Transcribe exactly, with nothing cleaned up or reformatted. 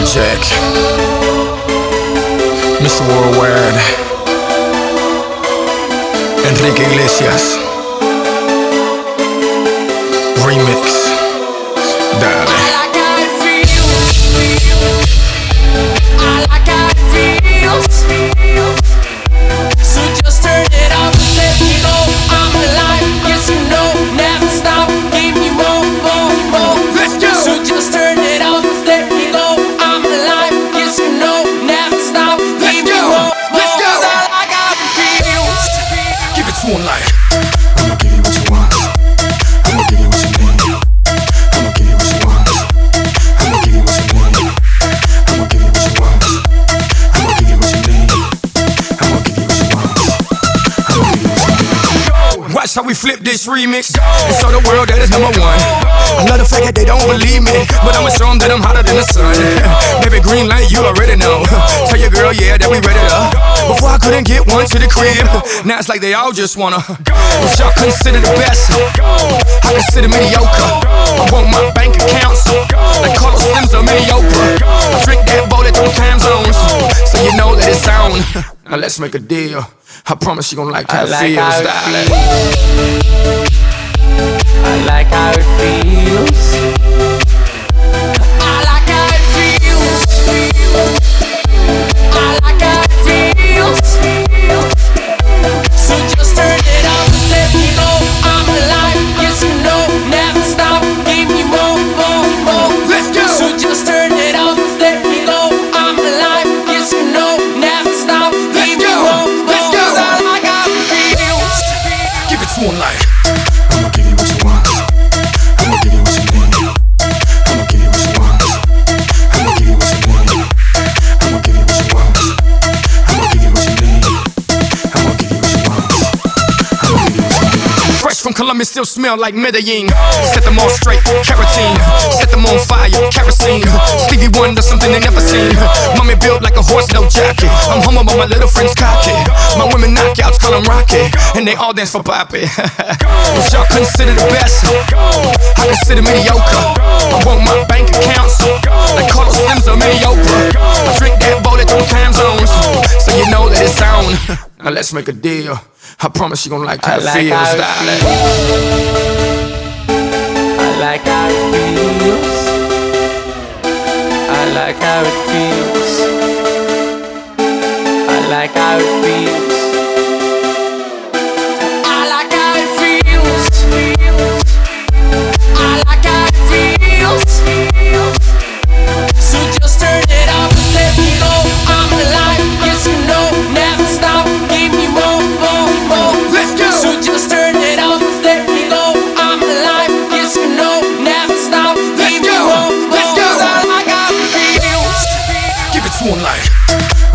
Check. mister Worldwide, Enrique Iglesias. Remix. Dale. I like how it feels. I like how it feels. So just turn it up and let me go. I'm alive, yes you know. Never stop, give me more, more, more. Let's go. So just turn it up and let me go. I'm alive, yes you know. Never stop, give me more, more. Let's go. 'Cause I like how it feels. Give it to him like. I'ma give you what you want. I'ma give you what you need. I'ma give you what you want. I'ma give you what you need. I'ma give you what you want. I'ma give you what you need. I'ma give you what you want. I'ma give you what you need. Watch how we flip this remix and show the world that it's number one. I love the fact that they don't believe me, but I'ma show them that I'm hotter than the sun. Baby, green light, you already know. Tell your girl, yeah, that we ready to. Before I couldn't get one to the crib, now it's like they all just wanna. What y'all consider the best, I consider mediocre. I want my bank accounts like Carlos Slims or mediocre. I drink that bullet through time zones, so you know that it's on. Now let's make a deal. I promise you gon' like how I it like feels, how it darling. I like how it feels. I like how it feels. I like how it feels. So just turn it up and let me go. I'm alive, yes you know. Never stop, give me more, more, more. Let's go. So just turn it up and let me go. I'm alive, yes you know. Never stop, give me go. more, more. Let's go. 'Cause I like how it feels. Give it to him like. I'ma give you what you want. I'ma give you what you need. I'ma give you what you want. I'ma give you what you need. I'ma give you what you want. I'ma give you what you need. I'ma give you what you want. I'ma give you what you need. Fresh from Colombia, still smell like Medellin. Set them all straight, carotene. Set them on fire, kerosene. Stevie Wonder, something they never seen. Mommy built like a horse, no jockey. I'm home about my little friend's cocky. My women knockouts call them Rocky, and they all dance for Poppy. What y'all consider the best, I consider mediocre. I want my bank accounts like Carlos Slims or mediocre. I drink that bullet through time zones, so you know that it's on. Now let's make a deal. I promise you gon' like how I it like feels, how it darling. I like how it feels. I like how it feels. I like how it feels. I like how it feels. I like how it feels. So just turn it up and let me go. I'm alive, yes you know. Never stop, give me more, more, more. Let's go. So just turn it up and let me go. I'm alive, yes you know. Never stop, Let's give me go. more, more. Let's go. 'Cause I like how it feels. Give it to him like.